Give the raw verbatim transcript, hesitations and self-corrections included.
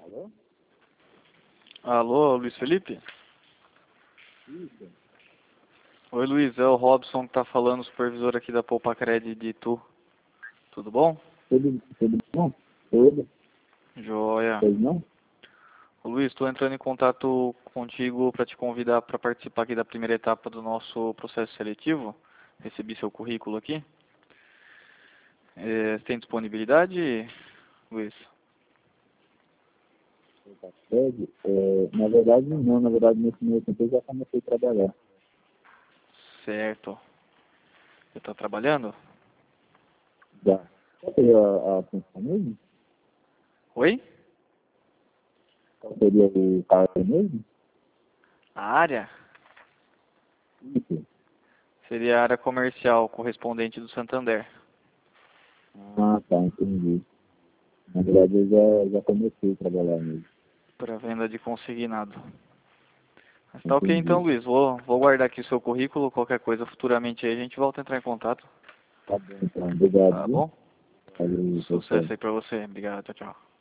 Alô? Alô, Luiz Felipe? Isso. Oi, Luiz, é o Robson que tá falando, supervisor aqui da Poupacred de Itu. Tudo bom? Tudo, tudo bom? Tudo? Joia. Pois não? Ô, Luiz, estou entrando em contato contigo para te convidar para participar aqui da primeira etapa do nosso processo seletivo. Recebi seu currículo aqui. É, você tem disponibilidade, Luiz? Tá certo. É, na verdade, não. Na verdade, nesse meio tempo eu já comecei a trabalhar. Certo. Você está trabalhando? Já. Qual seria a, a função mesmo? Oi? Qual seria o cargo mesmo? A área? Isso. Seria a área comercial, correspondente do Santander. Ah, tá. Entendi. Na verdade, eu já, já comecei a trabalhar mesmo. Para venda de consignado. Mas tá ok então, Entendi. Luiz. Vou, vou guardar aqui o seu currículo. Qualquer coisa futuramente aí a gente volta a entrar em contato. Tá bom, então. Obrigado, Tá viu? bom? Valeu, Sucesso pessoal. aí pra você. Obrigado. Tchau, tchau.